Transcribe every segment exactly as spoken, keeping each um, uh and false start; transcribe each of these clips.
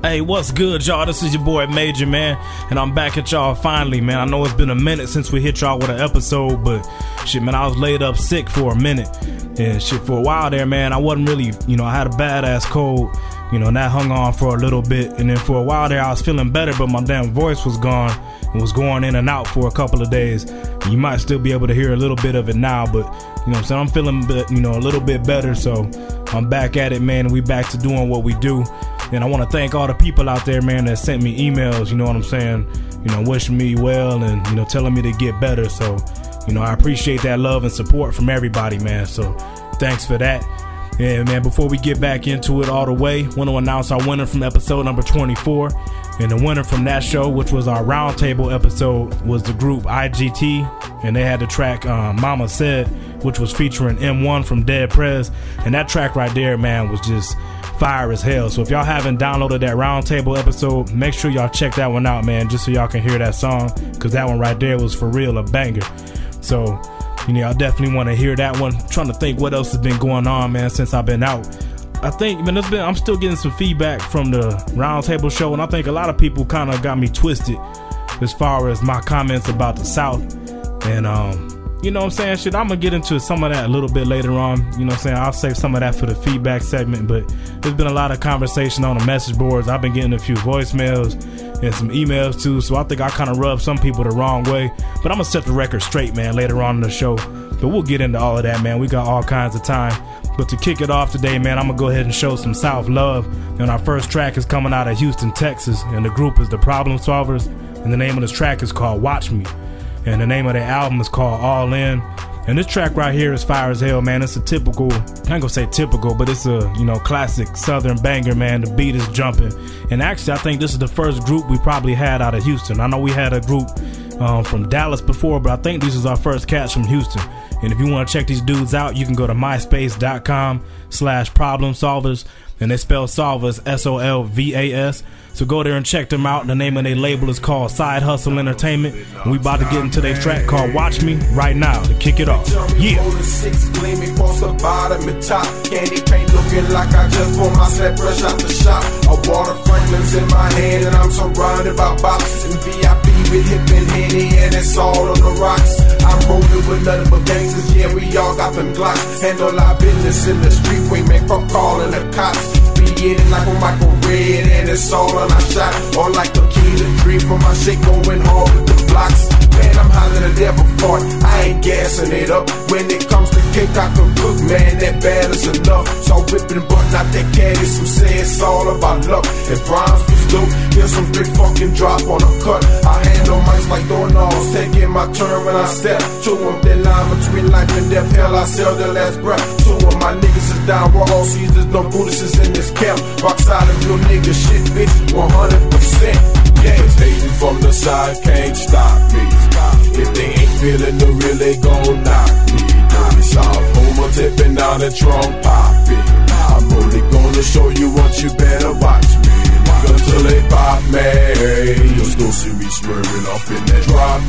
Hey, what's good, y'all? This is your boy Major, man, and I'm back at y'all finally, man. I know it's been a minute since we hit y'all with an episode, but shit, man, I was laid up sick for a minute, and shit, for a while there, man, I wasn't really, you know, I had a badass cold, you know, and that hung on for a little bit, and then for a while there, I was feeling better, but my damn voice was gone, and was going in and out for a couple of days. You might still be able to hear a little bit of it now, but, you know what I'm saying, I'm feeling, you know, a little bit better, so I'm back at it, man, and we back to doing what we do. And I want to thank all the people out there, man, that sent me emails, you know what I'm saying, you know, wishing me well and, you know, telling me to get better. So, you know, I appreciate that love and support from everybody, man. So thanks for that. And, man, before we get back into it all the way, want to announce our winner from episode number twenty-four. And the winner from that show, which was our roundtable episode, was the group I G T. And they had the track um, Mama Said, which was featuring M one from Dead Prez. And that track right there, man, was just fire as hell. So if y'all haven't downloaded that roundtable episode, make sure y'all check that one out, man, just so y'all can hear that song, because that one right there was for real a banger. So, you know, I definitely want to hear that one. I'm trying to think what else has been going on, man, since I've been out. I think, man, there's been, I'm still getting some feedback from the roundtable show, and I think a lot of people kind of got me twisted as far as my comments about the South. And, um, you know what I'm saying, shit, I'm gonna get into some of that a little bit later on. You know what I'm saying, I'll save some of that for the feedback segment, but there's been a lot of conversation on the message boards. I've been getting a few voicemails and some emails too, so I think I kind of rubbed some people the wrong way, but I'm gonna set the record straight, man, later on in the show. But we'll get into all of that, man. We got all kinds of time. But to kick it off today, man, I'm gonna go ahead and show some South love. And our first track is coming out of Houston, Texas, and the group is the Problem Solvers, and the name of this track is called Watch Me. And the name of the album is called All In. And this track right here is fire as hell, man. It's a typical, I ain't gonna say typical, but it's a, you know, classic Southern banger, man. The beat is jumping. And actually, I think this is the first group we probably had out of Houston. I know we had a group um, from Dallas before, but I think this is our first cats from Houston. And if you want to check these dudes out, you can go to myspace.com slash problem solvers. And they spell solvers S O L V A S. So go there and check them out. The name of their label is called Side Hustle Entertainment. And we about to get into their track called Watch Me right now to kick it off. Yeah. Six gleaming across the bottom and top. Candy paint looking like I just pulled my slap brush out the shop. A water Franklin's in my hand and I'm surrounded by boxes and V I P with hip and Henny and it's all on the rocks. I'm rolling with nothing but gangsters, yeah, we all got them Glocks. Handle our business in the street, we make from calling the cops. Be in it like a Michael Red and it's all on our shot. Or like a key to three from my shit going hard with the blocks. Man, I'm hollering the devil part, I ain't gassing it up. When it comes to cake, I can cook, man, that bad is enough. So whipping button out that caddy, some say it's all about luck. If rhymes was dope, here's some big fucking drop on a cut. I handle mics like doorknobs, taking my turn when I step to them. That line between life and death, hell, I sell the last breath. Two of my niggas is down, we're all Caesars, no Buddhists in this camp. Rock solid, real nigga shit, bitch, one hundred percent. Yeah, hating from the side can't stop me. If they ain't feeling the real, they gon' knock me. Dirty South, Homer tipping down the trunk popping. I'm only gonna show you what you better watch me. Until they pop me, you'll still see me swerving off in that drop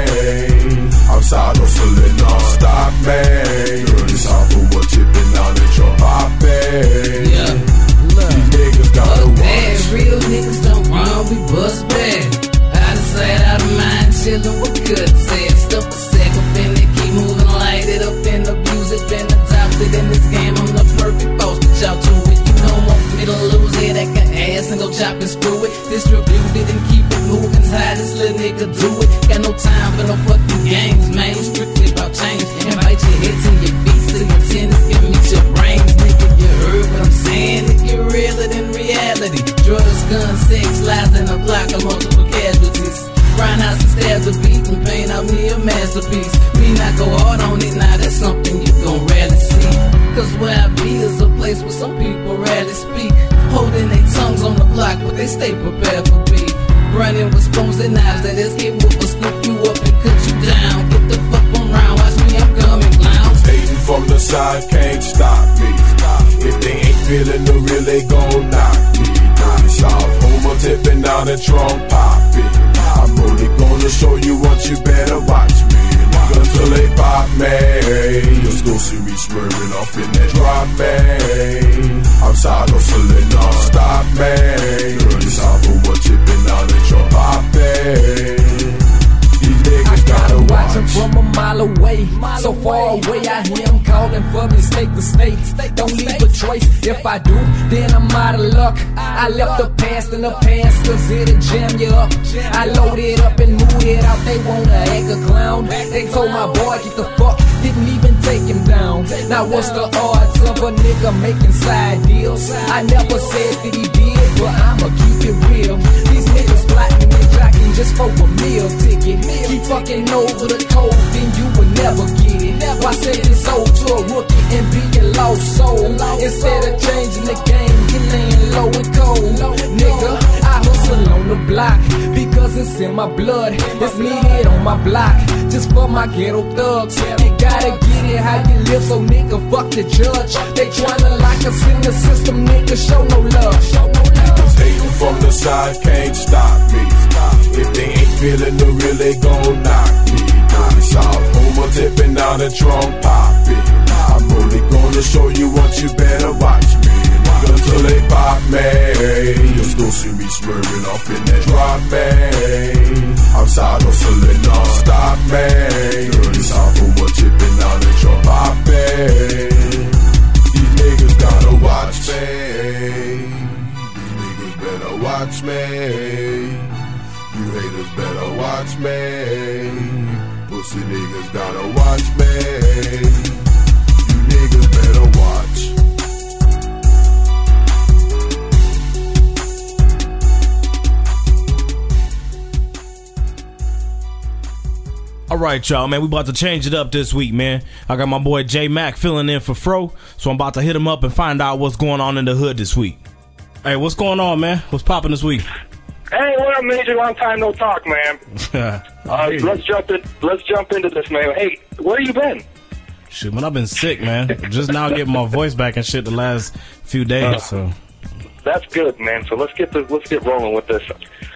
me. Outside hustling non-stop me. Dirty South, Homer tipping down the trunk popping. Yeah. These niggas gotta watch. Real niggas don't run, we bust bad. Out of sight, out of mind, chillin' with good said. Stuff a sack up in it, keep moving, light it up and abuse it. Been adopted in this game, I'm the perfect boss, but y'all do it. You don't want me to lose it, I got ass and go chop and screw it. Distribute it and keep it moving, how this little nigga do it. Got no time for no fucking games, man, strictly about change. Invite your hits and your beats to your tennis, give me your brains, nigga, you heard what I'm saying? Nigga, realer than reality. Drugs, guns, sex, lies in a block of multiple casualties. Grind out some stabs of beat and paint out me a masterpiece. We not go hard on it, now that's something you gon' rarely see. Cause where I be is a place where some people rarely speak. Holding their tongues on the block, but they stay prepared for beef. Running with spoons and knives that is get whoop or scoop you up and cut you down. Get the fuck on round, watch me, I'm coming, clowns. Hating from the side can't stop me. If they ain't feeling the real, they gon' knock me. Dirty South, Homer tipping down the trunk popping. I'm only gonna show you what you better watch me. Until they pop me, you'll still see me swerving off in that drop me. Outside hustling non-stop me. Dirty If I do, then I'm out of luck. I left the past in the past, cause it'll jam you up. I loaded up and moved it out, they wanna act a clown. They told my boy, get the fuck, didn't even take him down. Now what's the odds of a nigga making side deals? I never said that he did, but I'ma keep it real. These niggas plotting and jocking just for a meal ticket. Keep fucking over the code, then you will never get it. Why sell it sold to a rookie and be a lost soul? Instead of changing the game, you laying low and cold. Nigga, I hustle on the block because it's in my blood. It's needed on my block just for my ghetto thugs. You gotta get it how you live, so nigga, fuck the judge. They tryna lock us in the system, nigga, show no love. Show no love. Cause hating from the side can't stop me. If they ain't feeling the real, they gon' knock me. Dirty South, Homer tipping out a drum popping. I'm only gonna show you what you better watch me. Until they pop me, just don't see me swerving off in that drop me. Outside hustling non-stop me. Dirty South, Homer tipping out a drum popping. These niggas gotta watch me. These niggas better watch me. You haters better watch me. Pussy niggas gotta watch me. You niggas better watch. All right, y'all, man, we about to change it up this week, man. I got my boy J Mac filling in for Fro, so I'm about to hit him up and find out what's going on in the hood this week. Hey, what's going on, man? What's popping this week? Hey, what up, Major? Long time no talk, man. uh, let's jump in, Let's jump into this, man. Hey, where you been? Shit, man, I've been sick, man. Just now getting my voice back and shit the last few days. Uh, so that's good, man. So let's get the, let's get rolling with this.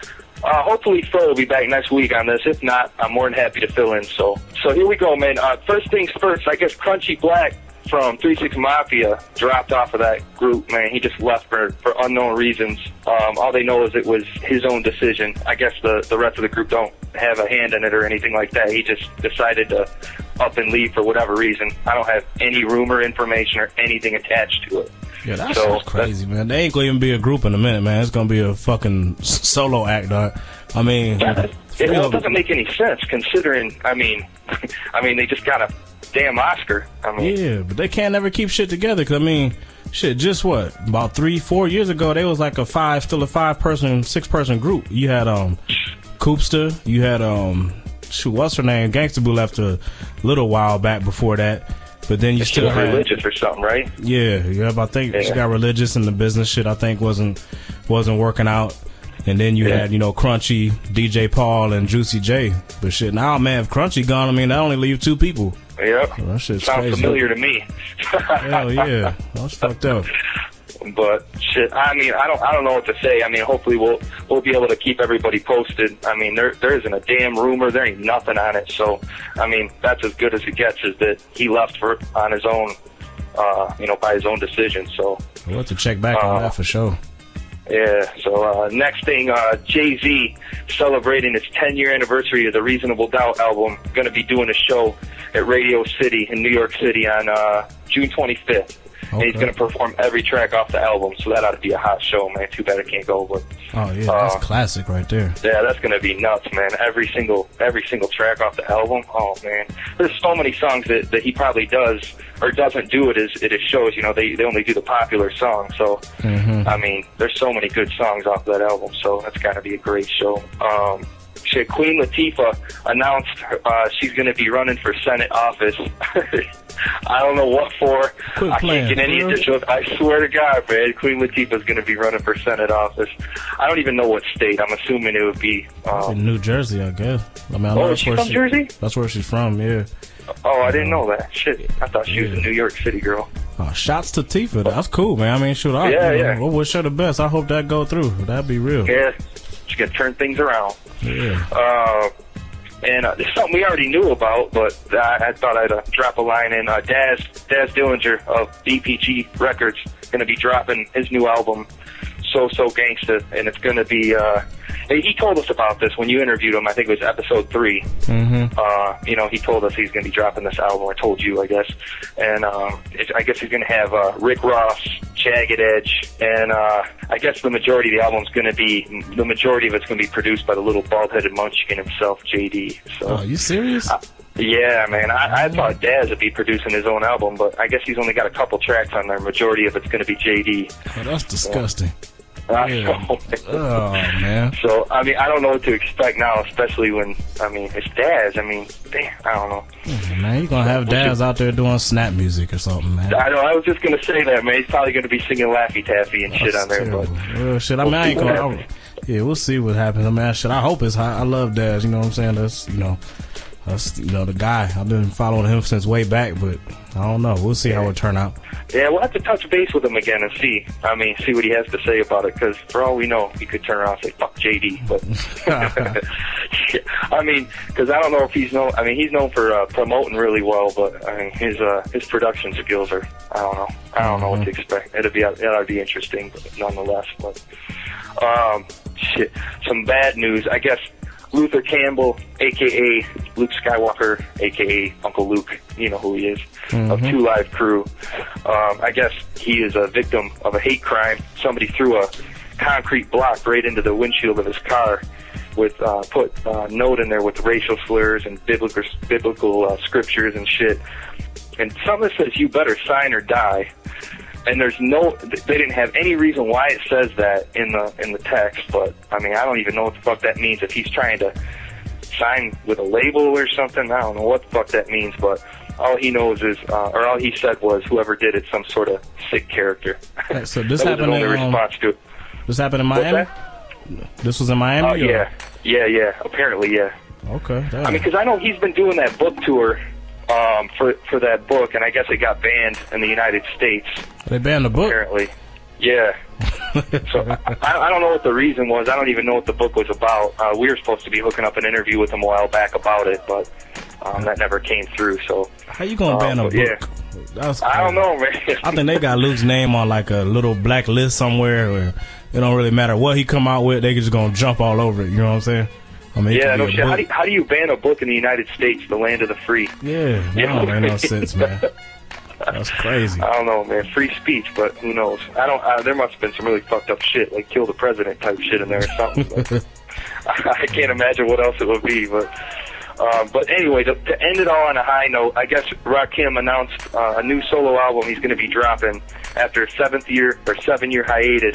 Uh, hopefully, Phil will be back next week on this. If not, I'm more than happy to fill in. So, so here we go, man. Uh, first things first. I guess Crunchy Black from three six Mafia dropped off of that group, man. He just left for, for unknown reasons. Um, all they know is it was his own decision. I guess the, the rest of the group don't have a hand in it or anything like that. He just decided to up and leave for whatever reason. I don't have any rumor information or anything attached to it. Yeah, that's so, crazy, man. They ain't gonna even be a group in a minute, man. It's gonna be a fucking solo act, dog. I mean, yeah, it, well, it doesn't make any sense considering. I mean, I mean, they just got a damn Oscar. I mean, yeah, but they can't ever keep shit together. Cause I mean, shit, just what about three, four years ago, they was like a five, still a five person, six person group. You had um, Koopster, you had um, shoot, what's her name? Gangsta Boo left a little while back before that. But then you she still was had religious or something, right? Yeah, yeah. I think yeah. she got religious, and the business shit I think wasn't wasn't working out. And then you yeah. had you know Crunchy, D J Paul, and Juicy J. But shit, now man, if Crunchy gone, I mean that only leave two people. Yep, so that shit's sounds crazy. familiar to me. Hell yeah, that's fucked up. But shit, I mean, I don't, I don't know what to say. I mean, hopefully we'll, we'll be able to keep everybody posted. I mean, there, there isn't a damn rumor. There ain't nothing on it. So, I mean, that's as good as it gets. Is that he left for on his own, uh, you know, by his own decision. So we'll have to check back uh, on that for sure. Yeah. So uh, next thing, uh, Jay-Z celebrating his ten year anniversary of the Reasonable Doubt album. Going to be doing a show at Radio City in New York City on uh, June twenty-fifth. Okay. And he's going to perform every track off the album, so that ought to be a hot show, man. Too bad I can't go, but oh yeah, that's uh, classic right there. Yeah, that's going to be nuts, man. Every single every single track off the album. Oh man, there's so many songs that, that he probably does or doesn't do it as it is shows. You know, they they only do the popular songs. So mm-hmm. I mean, there's so many good songs off that album. So that's got to be a great show. Um, shit, Queen Latifah announced uh, she's going to be running for Senate office. I don't know what for. Quit I playing, can't get any bro. additional. I swear to God, man, Queen Latifah's going to be running for Senate office. I don't even know what state. I'm assuming it would be um, in New Jersey, I guess. I mean, I know oh, that's is she where from she, Jersey? That's where she's from. Yeah. Oh, I didn't know that. Shit, I thought she yeah. was a New York City girl. Oh, shouts to Tifa. That's cool, man. I mean, shoot, I yeah, you know, yeah. We'll wish her the best. I hope that go through. That'd be real. Yeah, she's gonna turn things around. Yeah. Uh, and uh, it's something we already knew about, but I, I thought I'd uh, drop a line in. Uh, Daz Daz Dillinger of D P G Records going to be dropping his new album, So So Gangsta, and it's going to be. Uh, he told us about this when you interviewed him. I think it was episode three. Mm-hmm. Uh, you know, he told us he's going to be dropping this album. I told you, I guess, and um, it's, I guess he's going to have uh, Rick Ross, Jagged Edge, and uh, I guess the majority of the album's going to be, the majority of it's going to be produced by the little bald-headed munchkin himself, J D. So, oh, you serious? Uh, yeah, man. I, I thought Daz would be producing his own album, but I guess he's only got a couple tracks on there. Majority of it's going to be J D. Oh, that's disgusting. So, uh, yeah. so, oh, man. So, I mean, I don't know what to expect now, especially when, I mean, it's Daz. I mean, damn, I don't know. Yeah, man, you're going to have Daz out there doing snap music or something, man. I know, I was just going to say that, man. He's probably going to be singing Laffy Taffy and shit That's on there. terrible. But well, shit, I mean, I ain't going to... Yeah, we'll see what happens. I mean, shit, I hope it's hot. I love Daz, you know what I'm saying? That's, you know... That's, you know, the guy. I've been following him since way back, but I don't know. We'll see how it turn out. Yeah, we'll have to touch base with him again and see. I mean, see what he has to say about it, because for all we know, he could turn around and say, fuck J D. But, I mean, because I don't know if he's known, I mean, he's known for uh, promoting really well, but, I mean, his uh, his production skills are, I don't know. I don't know mm-hmm. what to expect. It'll be, it'll be interesting, but nonetheless. But, um, shit. Some bad news, I guess. Luther Campbell, a k a. Luke Skywalker, a k a. Uncle Luke, you know who he is, mm-hmm. of Two Live Crew. Um, I guess he is a victim of a hate crime. Somebody threw a concrete block right into the windshield of his car with, uh, put a note in there with racial slurs and biblical, biblical uh, scriptures and shit. And something says, you better sign or die. And there's no, they didn't have any reason why it says that in the in the text, but, I mean, I don't even know what the fuck that means. If he's trying to sign with a label or something, I don't know what the fuck that means, but all he knows is, uh, or all he said was, whoever did it's some sort of sick character. Right, so this that was happened his only in, um, response to it. This happened in Miami? This was in Miami? Oh, uh, yeah. Yeah, yeah, apparently, yeah. Okay. Damn. I mean, because I know he's been doing that book tour Um, for for that book, and I guess it got banned in the United States. They banned the book? Apparently. Yeah. So, I, I don't know what the reason was. I don't even know what the book was about. Uh, we were supposed to be hooking up an interview with him a while back about it, but um, that never came through, so... How you gonna ban um, a book? Yeah. That's I don't know, man. I think they got Luke's name on like a little black list somewhere where it don't really matter what he come out with, they just gonna jump all over it, you know what I'm saying? I mean, yeah, no shit. How do, you, how do you ban a book in the United States, the land of the free? Yeah, that don't make no sense, man. That's crazy. I don't know, man. Free speech, but who knows? I don't. Uh, there must have been some really fucked up shit, like kill the president type shit in there or something. But I can't imagine what else it would be. But uh, but anyway, to, to end it all on a high note, I guess Rakim announced uh, a new solo album he's going to be dropping after a seventh year or seven year hiatus.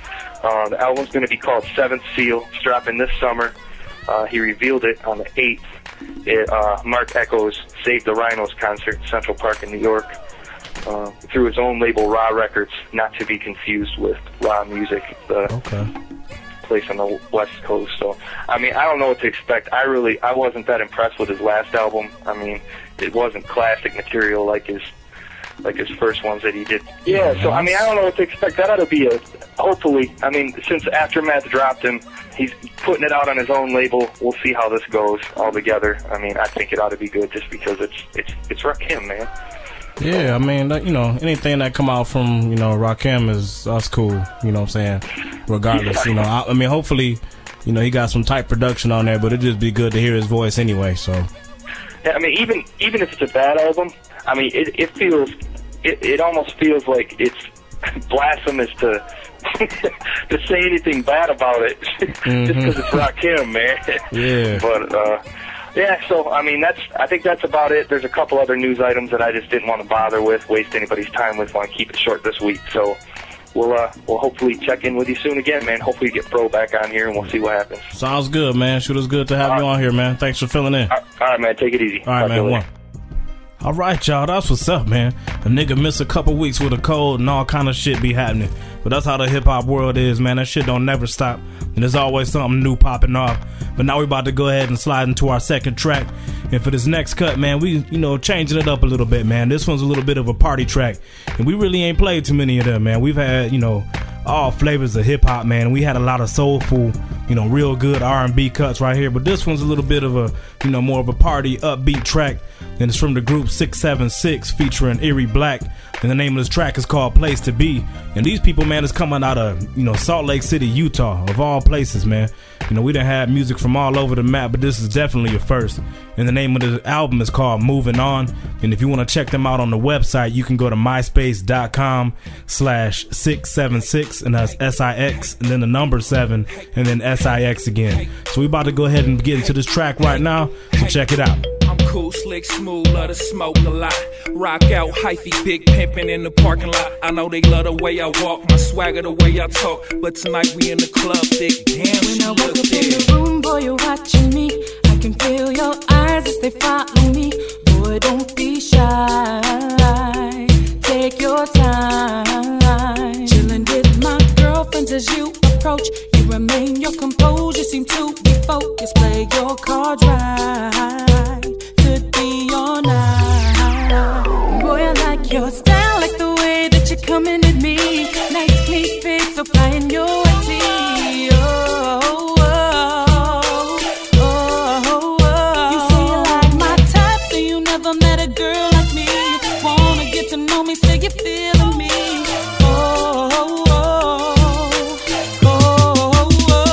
Uh, the album's going to be called Seventh Seal. It's dropping this summer. Uh, he revealed it on the eighth at uh, Mark Echo's Save the Rhinos concert in Central Park in New York uh, through his own label, Raw Records, not to be confused with Raw Music, the okay. place on the West Coast. So, I mean, I don't know what to expect. I really, I wasn't that impressed with his last album. I mean, it wasn't classic material like his like his first ones that he did. Yeah, so, I mean, I don't know what to expect. That ought to be a, hopefully, I mean, since Aftermath dropped him, he's putting it out on his own label. We'll see how this goes all together. I mean, I think it ought to be good just because it's it's it's Rakim, man. Yeah, I mean, you know, anything that come out from, you know, Rakim is that's cool. You know what I'm saying? Regardless, yeah. you know, I, I mean, hopefully, you know, he got some tight production on there, but it'd just be good to hear his voice anyway. So. Yeah, I mean, even even if it's a bad album, I mean, it it feels it it almost feels like it's blasphemous to. to say anything bad about it mm-hmm. just because it's Rakim, man. Yeah. But uh, yeah, so I mean that's I think that's about it. There's a couple other news items that I just didn't want to bother with, waste anybody's time with. Want to keep it short this week, so we'll uh, we'll hopefully check in with you soon again, man. Hopefully you get Bro back on here and we'll see what happens. Sounds good, man. Sure, it's good to have all you right. on here, man. Thanks for filling in. All right, all right man. Take it easy. All right, Talk man. One. All right, y'all. That's what's up, man. A nigga miss a couple weeks with a cold and all kind of shit be happening. But that's how the hip-hop world is, man. That shit don't never stop. And there's always something new popping off. But now we about to go ahead and slide into our second track. And for this next cut, man, we, you know, changing it up a little bit, man. This one's a little bit of a party track. And we really ain't played too many of them, man. We've had, you know, all flavors of hip-hop, man. We had a lot of soulful, you know, real good R and B cuts right here. But this one's a little bit of a, you know, more of a party, upbeat track. and it's from the group six seven six featuring Erie Black, and the name of this track is called Place to Be. And these people, man, is coming out of, you know, Salt Lake City, Utah, of all places, man. You know, we done had music from all over the map, but this is definitely a first. And the name of the album is called Moving On. And if you want to check them out on the website, you can go to myspace.com slash 676, and that's S I X, and then the number seven, and then S I X again. So we about to go ahead and get into this track right now, so check it out. I'm cool, slick, smooth, love to smoke a lot. Rock out, hyphy, big pimpin' in the parking lot. I know they love the way I walk, my swagger, the way I talk. But tonight we in the club, thick, damn, when she I walk look up dead. in the room, boy, you're watching me. I can feel your eyes as they follow me. Boy, don't be shy. Take your time. Chillin' with my girlfriends as you approach. You remain your composure, seem to be focused. Play your cards right. Could be your night. Boy, I like your style, like the way that you're coming at me. Nice, clean fit, so flying your tea. Oh, oh, oh, oh, oh. You say you like my type, so you never met a girl like me. Wanna get to know me, say you're feeling me. Oh, oh, oh, oh,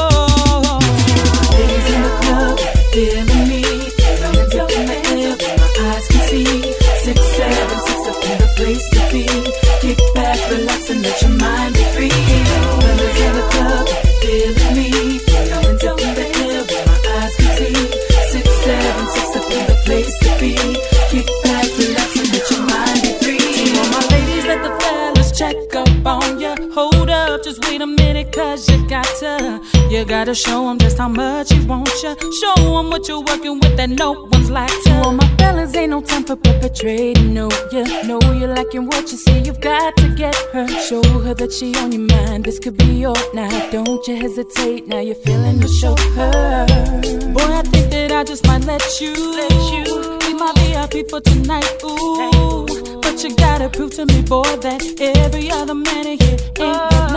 oh. Ladies in the club, feeling me. Diamonds up in the air, where my eyes can see. Six, seven, six up in the place to be. Kick back, relax, and let your mind be free. Fellas in the club, feeling me. Diamonds up in the air, where my eyes can see. Six, seven, six up in the place to be. Kick back, relax, and let your mind be free. All my ladies, let the fellas check up on ya. Hold up, just wait a minute, cause you got to. You gotta show them just how much you want ya. Show them what you're working with that no one's like to. All my fellas, ain't no time for perpetrating, no. You know you're liking what you see, you've got to get her. Show her that she on your mind, this could be your night. Don't you hesitate, now you're feeling to show her. Boy, I think that I just might let you, let you be my V I P for tonight, ooh. But you gotta prove to me, boy, that every other man in here ain't got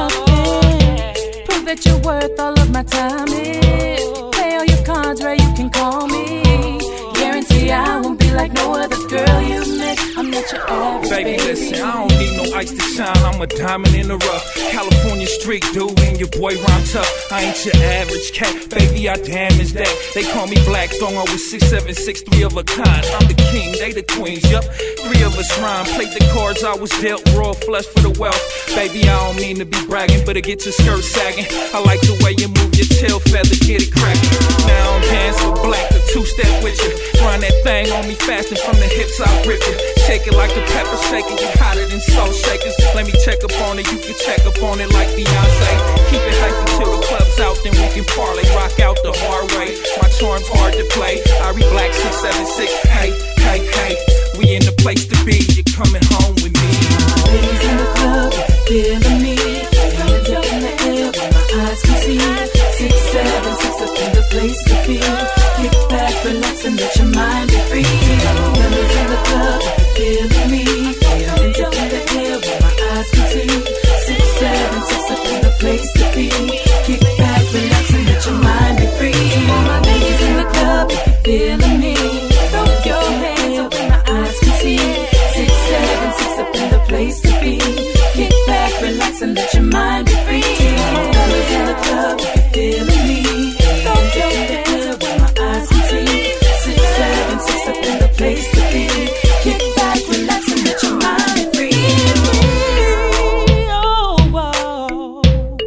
nothing. Prove that you're worth all of my time. Yeah. Play all your cards right, you can call me. Guarantee I won't be like no other girl you met. I'm not your average baby. Baby, listen, I don't need no ice to shine. I'm a diamond in the rough. California street dude, and your boy rhyme tough. I ain't your average cat, baby, I damage that. They call me Black Thong, I was six seven six, three of a kind. I'm the king, they the queens, yup. Three of us rhyme, played the cards I was dealt, royal flush for the wealth. Baby, I don't mean to be bragging, but it get your skirt sagging. I like the way you move your tail feather, get it cracking. Now I'm dancing with Black, the two-step with you. Run that thing on me fast and from the hips I'll rip you. Shake it like a pepper shaker, you hotter than salt shakers. Let me check up on it, you can check up on it like Beyonce. Keep it hypey till the club's out, then we can parlay. Rock out the hard way, my charm's hard to play. Ari Black six seven six, hey, hey, hey. We in the place to be, you're coming home with me. Ladies in the club, feeling me. Diamonds up in the air, where my eyes can see. Six, seven, six up in the place to be. Kick back, relax, and let your mind be free. Fellas in the club, feeling me. Diamonds up in the air, where my eyes can see. Six, seven, six up in the place to be. Kick back, relax, and let your mind be free. All my ladies in the club, feeling me. Throw your hands up when my eyes can see. Six, seven, six up in the place to be. Kick back, relax, and let your mind be free. Fellas in the club, feeling me. Throw your hands up when my eyes can see. Six, seven, six up in the place to be. Kick back, relax, and let your mind be free. Oh,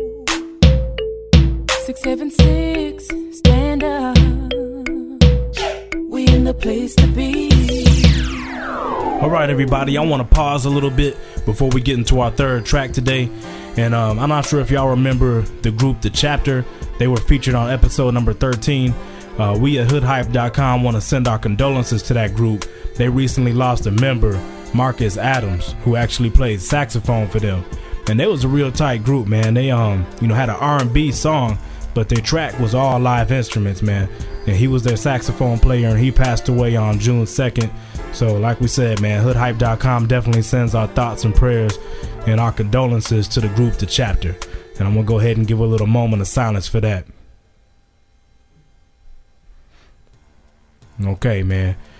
oh. Six, seven, six, stand up. We in the place to be. All right, everybody, I want to pause a little bit before we get into our third track today. And um, I'm not sure if y'all remember the group The Chapter. They were featured on episode number thirteen. Uh, we at hood hype dot com want to send our condolences to that group. They recently lost a member, Marcus Adams, who actually played saxophone for them. And they was a real tight group, man. They um, you know, had an R and B song, but their track was all live instruments, man. And he was their saxophone player, and he passed away on June second. So like we said, man, hood hype dot com definitely sends our thoughts and prayers and our condolences to the group The Chapter. And I'm going to go ahead and give a little moment of silence for that. Okay, man.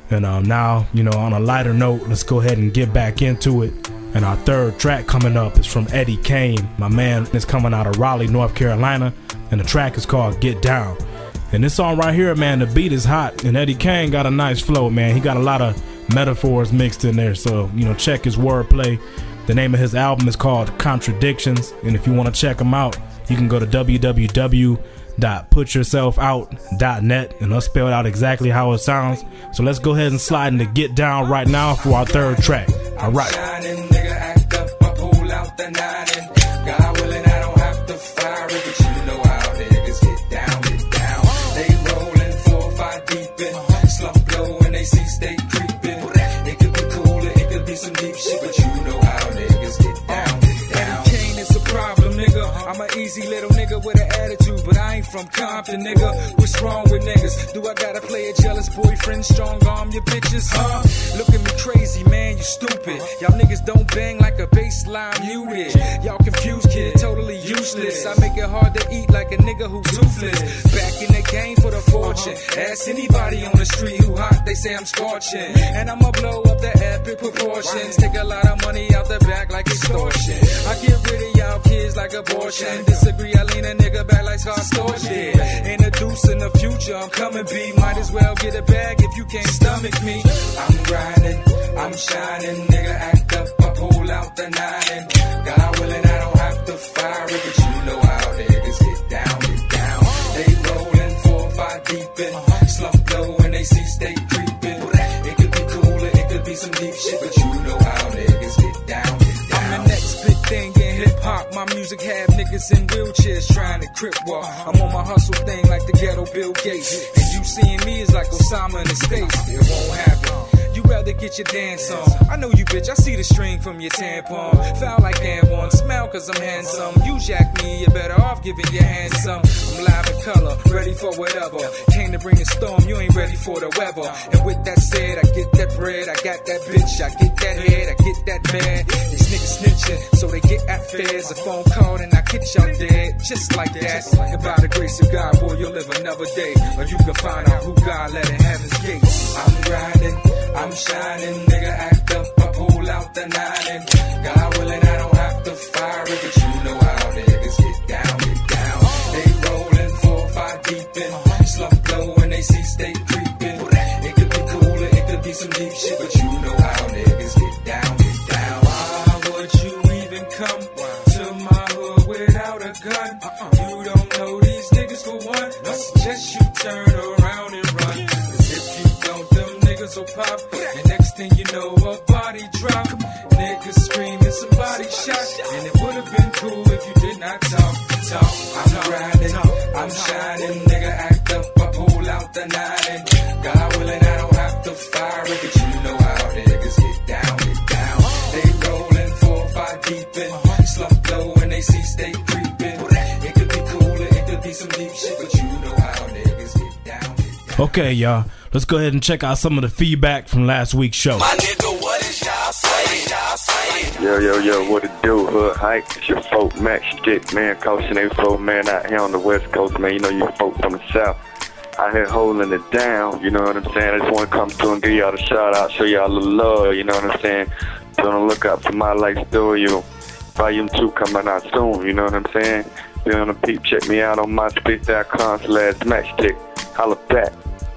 And um, now, you know, on a lighter note, let's go ahead and get back into it. And our third track coming up is from Eddie Kane. My man is coming out of Raleigh, North Carolina, and the track is called Get Down. And this song right here, man, the beat is hot, and Eddie Kane got a nice flow, man. He got a lot of metaphors mixed in there, so, you know, check his wordplay. The name of his album is called Contradictions, and if you want to check him out, you can go to w w w dot put yourself out dot net, and I'll spell it out exactly how it sounds. So let's go ahead and slide into Get Down right now for our third track. All right. Shining, nigga, act up, I pull out the nine, and God willing, I don't have to fire it, but you know how niggas get down, get down. They rolling four or five deep in, slump low and they see stay creeping. It could be cool, it could be some deep shit, but you know how niggas get down, get down. Kane is a problem, nigga. I'm an easy little nigga with an attitude, but I ain't from Compton, nigga. What's wrong with niggas? Do I gotta play a jealous boyfriend, strong arm your bitches, huh? Look at me crazy, man, you stupid. Y'all niggas don't bang like a baseline muted. Y'all confused, kid, totally useless. I make it hard to eat like a nigga who's toothless. Back in the game for the fortune. Ask anybody on the street who hot, they say I'm scorching. And I'ma blow up the epic proportions. Take a lot of money out the back like extortion. I get rid of y'all kids like abortion. Disagree, I lean a nigga back like Scott Storch did. Introducing the future, I'm coming B. Might as well get a bag if you can't stomach me. I'm grinding, I'm shining, nigga, act up, I pull out the nine, and God willing, I don't have to fire it, but you know how niggas get down, get down. They rolling four or five deep in, slump low and they see stay creeping. It could be cool, it could be some deep shit, but you know how niggas get down, get down. I'm the next big thing in hip hop, my music have niggas in wheelchairs trying to crip walk. I'm on my hustle thing like the ghetto Bill Gates, and you seeing me is like Osama in the States. It won't happen. You rather get your dance on. I know you, bitch, I see the string from your tampon. Foul like Ambon, smell cause I'm handsome. You jack me, you're better off giving your hands some. I'm live in color, ready for whatever. Came to bring a storm, you ain't ready for the weather. And with that said, I get that bread, I got that bitch, I get that head, I get that man. These niggas snitching, so they get at feds. A phone call and I get y'all dead, just like that. And by the grace of God, boy, you'll live another day. Or you can find out who God let in heaven's gates. I'm grinding, I'm shining, nigga, act up, I pull out the nine, and God willing, I don't have to fire it, but you know how niggas get down, get down. They rolling four or five deep in, slump low and they see stay creeping. It could be cool, it could be some deep shit, but you know how niggas get down, get down. Why would you even come to my hood without a gun? You don't know these niggas for one. I suggest you turn around and run, cause if you don't, them niggas will pop. And next thing you know, a body drop. Niggas screaming, somebody shot. And it would have been cool if you did not talk. Talk, I'm grinding, I'm shining, nigga, act up, I pull out the nine, and God willing, I don't have to fire it, but you know how niggas get down, get down. They rolling four or five deep in, slump low and they see stay creeping. It could be cool, it could be some deep shit, but you know how niggas get down, get down. Okay, y'all, let's go ahead and check out some of the feedback from last week's show. My nigga, what is y'all saying? Y'all saying? Yo, yo, yo, what it do, Hood Hike? It's your folk, Max Stick, man, coaching they folk, man, out here on the West Coast, man. You know, you folk from the South, out here holding it down, you know what I'm saying? I just want to come through and give y'all a shout out, show y'all a little love, you know what I'm saying? Be on the lookout for My Life Story, Volume two coming out soon, you know what I'm saying? Be on the peep, check me out on myspace.com slash Max Stick. Holla back.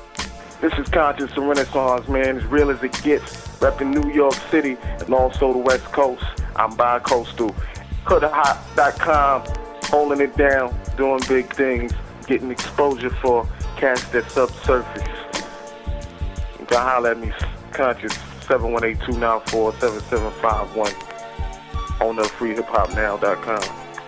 This is Conscious of Renaissance, man, as real as it gets. Repping New York City and also the West Coast. I'm bi-coastal. hood hop dot com, holding it down, doing big things, getting exposure for cats that subsurface. You can holler at me, Conscious, seven one eight, two nine four, seven seven five one, owner of free hip hop now dot com.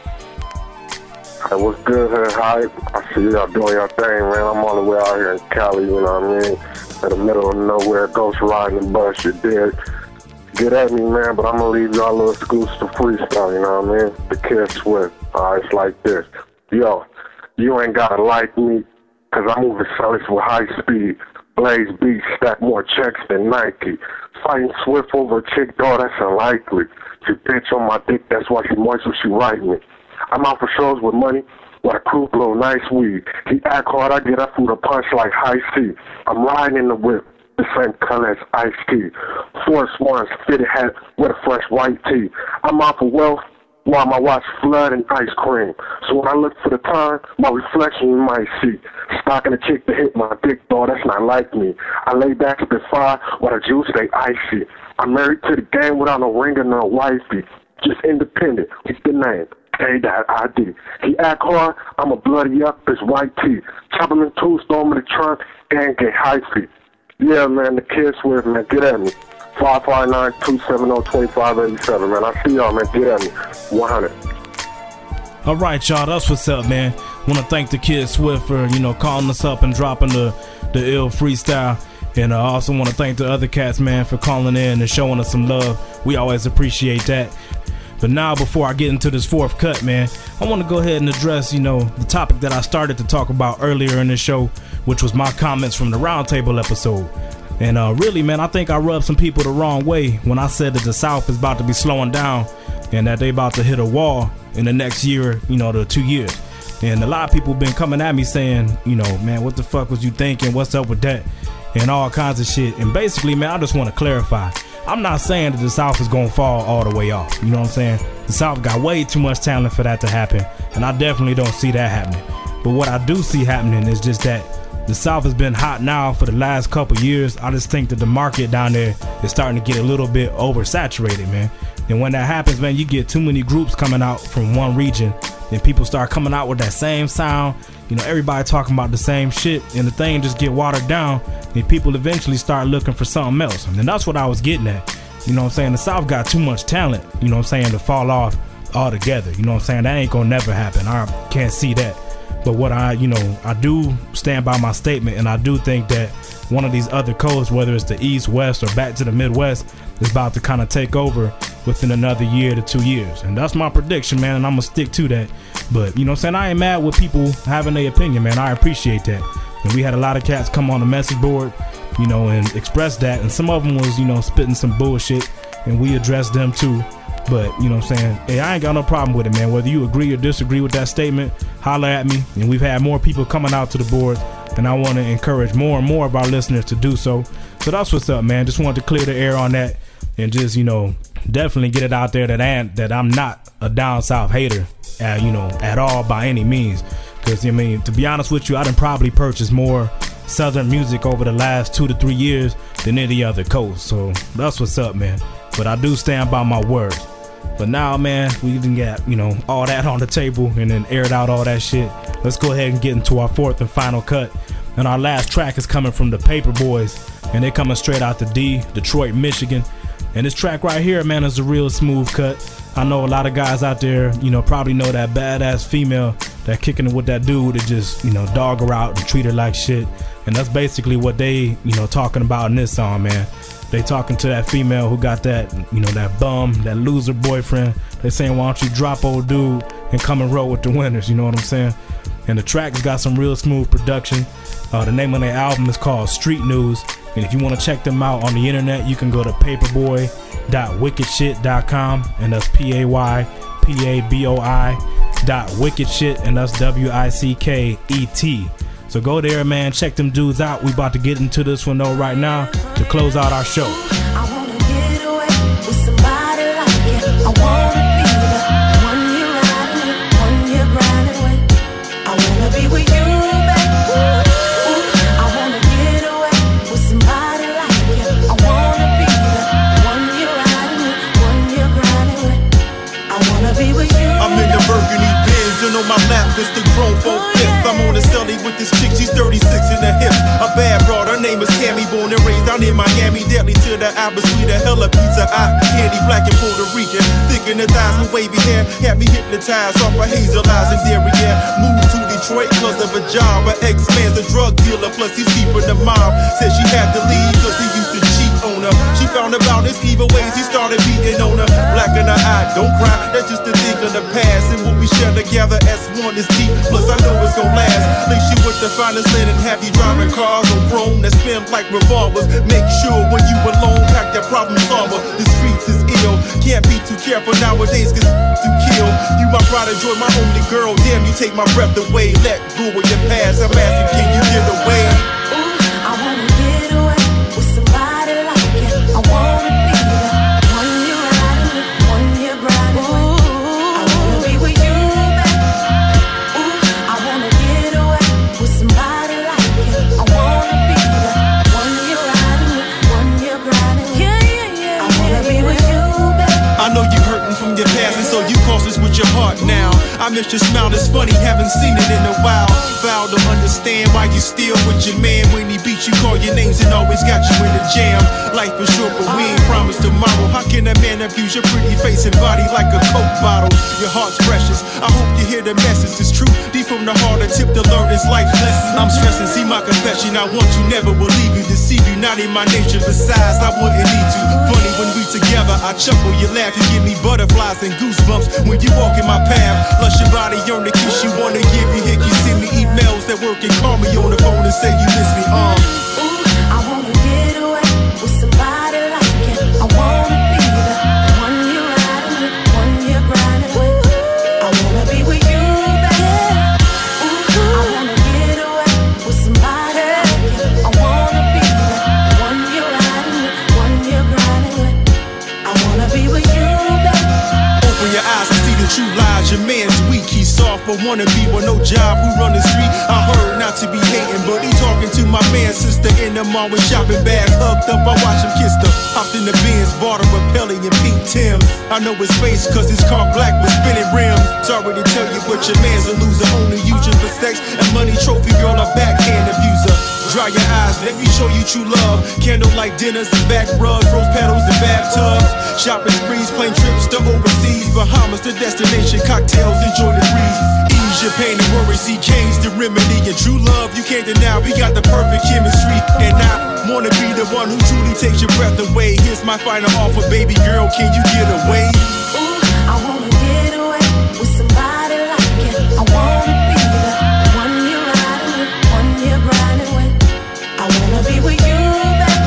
Hey, what's good, Hood Hype? I see y'all doing your thing, man. I'm all the way out here in Cali, you know what I mean? In the middle of nowhere, ghost riding the bus, you dig? Get at me, man, but I'm gonna leave y'all a little exclusive freestyle, you know what I mean? The Kid Swift. Alright, it's like this. Yo, you ain't gotta like me, cause I'm moving service with high speed. Blaze beats stack more checks than Nike. Fighting Swift over a chick, dog, that's unlikely. She bitch on my dick, that's why she moist when she write me. I'm out for shows with money, with a crew blow nice weed. He act hard, I get up through the punch like high C. I'm riding in the whip, the same color as iced tea. Forest One's fitted hat with a fresh white tee. I'm out for wealth while my watch flood in ice cream. So when I look for the time, my reflection you might see. Stalking a chick to hit my dick, dog, that's not like me. I lay back at the fire while the juice stay icy. I'm married to the game without no ring or no wifey. Just independent, with the name, A that I D. He act hard, I'ma bloody up his white tee. Chop him in two, throw him in the trunk, and get hyphy. Yeah, man, the Kid Swift, man, get at me. five five nine, two seven zero, two five eight seven, man. I see y'all, man. Get at me. one hundred. All right, y'all. That's what's up, man. Want to thank the Kid Swift for, you know, calling us up and dropping the, the ill freestyle. And I uh, also want to thank the other cats, man, for calling in and showing us some love. We always appreciate that. But now, before I get into this fourth cut, man, I want to go ahead and address, you know, the topic that I started to talk about earlier in this show, which was my comments from the Roundtable episode. And uh, really, man, I think I rubbed some people the wrong way when I said that the South is about to be slowing down and that they about to hit a wall in the next year, you know, the two years. And a lot of people been coming at me saying, you know, man, what the fuck was you thinking? What's up with that? And all kinds of shit. And basically, man, I just want to clarify. I'm not saying that the South is going to fall all the way off. You know what I'm saying? The South got way too much talent for that to happen. And I definitely don't see that happening. But what I do see happening is just that the South has been hot now for the last couple years. I just think that the market down there is starting to get a little bit oversaturated, man. And when that happens, man, you get too many groups coming out from one region. Then people start coming out with that same sound. You know, everybody talking about the same shit. And the thing just get watered down. And people eventually start looking for something else. And that's what I was getting at. You know what I'm saying? The South got too much talent, you know what I'm saying, to fall off altogether. You know what I'm saying? That ain't gonna never happen. I can't see that. But what I, you know, I do stand by my statement, and I do think that one of these other coasts, whether it's the East, West, or back to the Midwest, is about to kind of take over within another year to two years. And that's my prediction, man, and I'm going to stick to that. But, you know what I'm saying, I ain't mad with people having their opinion, man. I appreciate that. And we had a lot of cats come on the message board, you know, and express that. And some of them was, you know, spitting some bullshit, and we addressed them too. But, you know what I'm saying, hey, I ain't got no problem with it, man. Whether you agree or disagree with that statement, holler at me. And we've had more people coming out to the board, and I want to encourage more and more of our listeners to do so. So that's what's up, man. Just wanted to clear the air on that and just, you know, definitely get it out there that, I ain't, that I'm not a down south hater, uh, you know, at all by any means. Because, I mean, to be honest with you, I done probably purchased more southern music over the last two to three years than any other coast. So that's what's up, man. But I do stand by my word. But now, man, we even got, you know, all that on the table and then aired out all that shit. Let's go ahead and get into our fourth and final cut. And our last track is coming from the Paper Boys, and they're coming straight out the D, Detroit, Michigan. And this track right here, man, is a real smooth cut. I know a lot of guys out there, you know, probably know that badass female that kicking it with that dude that just, you know, dog her out and treat her like shit. And that's basically what they, you know, talking about in this song, man. They talking to that female who got that, you know, that bum, that loser boyfriend. They saying, why don't you drop old dude and come and roll with the winners, you know what I'm saying? And the track's got some real smooth production. Uh, the name of their album is called Street News. And if you want to check them out on the internet, you can go to paperboy dot wicked shit dot com, and that's P A Y P A B O I dot wicked shit, and that's W I C K E T. So go there, man, check them dudes out. We about to get into this one though right now to close out our show. I wanna get away with somebody like you. I wanna be the one you're riding with, one you're grinding with. I wanna be with you, baby. Ooh, I wanna get away with somebody like you. I wanna be the one you're riding with, one you're grinding with. I wanna be with you. I'm in the Burgundy Benz, and on my lap is the Chrome four fifth. I'm on the celly with this chick, she's thirty-six in the hips. A bad broad, her name is Cammy, born and raised down in Miami. Deadly to the Albert Sweet, a hella pizza eye. Candy black and Puerto Rican, thick in the thighs with wavy hair. Had me hypnotized off of hazel eyes and dairy air. Moved to Detroit cause of a job. Her ex-man's a drug dealer, plus he's keeping the mom. Said she had to leave cause he used to cheat on her. She found about his evil ways, he started beating on her. Black in her eye, don't cry, that's just a thing of the past. And what we share together as one is deep, plus I know it's gon' last. Link you with the finest linen, have you driving cars on chrome that spin like revolvers. Make sure when you alone, pack that problem solver. The streets is ill, can't be too careful nowadays cause to kill. You my pride and joy, my only girl, damn you take my breath away. Let go of your past, I'm asking can you get away? Ooh, I wanna get away with I miss your smile, it's funny, haven't seen it in a while. Foul to understand why you still with your man. When he beat you, call your names and always got you in the jam. Life is short, but we ain't promised tomorrow. How can a man abuse your pretty face and body like a Coke bottle? Your heart's precious, I hope you hear the message. It's true, deep from the heart, a tip to learn this life lesson. I'm stressing, see my confession, I want you, never will leave you, deceive you, not in my nature. Besides, I wouldn't need to. Funny when we together, I chuckle, you laugh, you give me butterflies and goosebumps when you walk in my path. Lush your body, yearn to kiss you, wanna give you hick. You send me emails that work and call me on the phone and say you miss me. Um. Ooh, I wanna get away with somebody like you. I wanna be the one you're riding with, one you're grinding with. I wanna be with you, baby. Ooh, I wanna get away with somebody like you. I wanna be the one you're riding with, one you're grinding with. I wanna be with you, baby. Open your eyes and see the true lies. Your man's weak, he's soft, but wanna be with no job. Who run the street? I heard not to be hating, but he talking to my man, sister in the mall with shopping bags hugged up. I watch him kiss her. Hopped in the Benz, bought a Repelli and pink Tim. I know his face, cause his car black with spinning rims. Sorry to tell you, but your man's a loser. Only use you for sex and money. Trophy girl, a backhand abuser. Dry your eyes, let me show you true love. Candlelight dinners and back rubs, rose petals and bathtubs. Shopping sprees, plane trips to overseas. Bahamas, the destination, cocktails, enjoy the breeze. Ease your pain and worry, see Kane's the remedy. And true love, you can't deny, we got the perfect chemistry. And I wanna be the one who truly takes your breath away. Here's my final offer, baby girl, can you get away? Ooh, I wanna get away with somebody like you. I wanna be the one you're riding with, one you're grinding with. I wanna be with you, baby.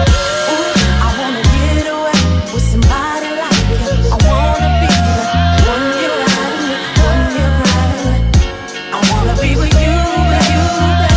Ooh, I wanna get away with somebody like you. I wanna be the one you're riding with, one you're grinding with. I wanna be with you, with you, baby.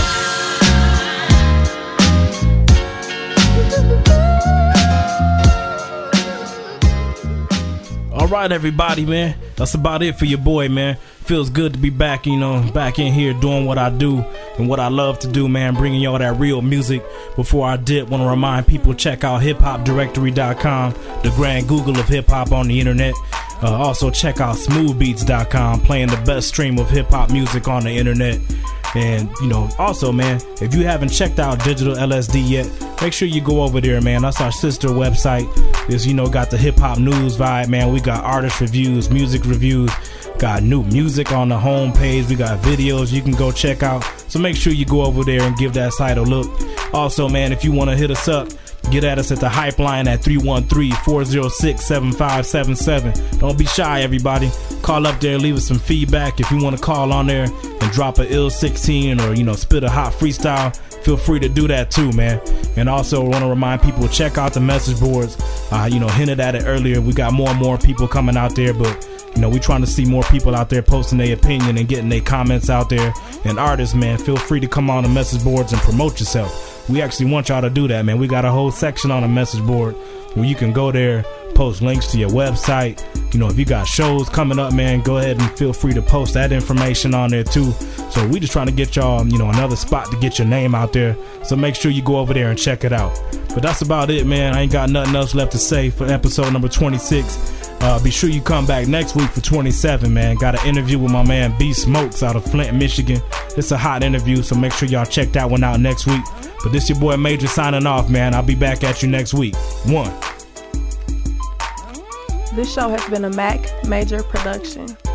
All right, everybody, man. That's about it for your boy, man. Feels good to be back, you know, back in here doing what I do and what I love to do, man. Bringing y'all that real music. Before I dip, want to remind people, check out hip hop directory dot com, the grand Google of hip hop on the internet. Uh, also, check out smooth beats dot com, playing the best stream of hip hop music on the internet. And, you know, also, man, if you haven't checked out Digital L S D yet, make sure you go over there, man. That's our sister website. It's, you know, got the hip hop news vibe, man. We got artist reviews, music reviews, got new music on the home page. We got videos you can go check out. So make sure you go over there and give that site a look. Also, man, if you want to hit us up, get at us at the hype line at three one three, four oh six, seven five seven seven. Don't be shy, everybody. Call up there, leave us some feedback. If you want to call on there and drop a ill sixteen or, you know, spit a hot freestyle, feel free to do that too, man. And also want to remind people, check out the message boards. Uh, you know, hinted at it earlier. We got more and more people coming out there, but you know, we trying to see more people out there posting their opinion and getting their comments out there. And artists, man, feel free to come on the message boards and promote yourself. We actually want y'all to do that, man. We got a whole section on the message board where you can go there, post links to your website. You know, if you got shows coming up, man, go ahead and feel free to post that information on there too. So we just trying to get y'all, you know, another spot to get your name out there. So make sure you go over there and check it out. But that's about it, man. I ain't got nothing else left to say for episode number twenty-six. Uh, be sure you come back next week for twenty-seven, man. Got an interview with my man B Smokes out of Flint, Michigan. It's a hot interview, so make sure y'all check that one out next week. But this your boy Major signing off, man. I'll be back at you next week. One. This show has been a Mac Major production.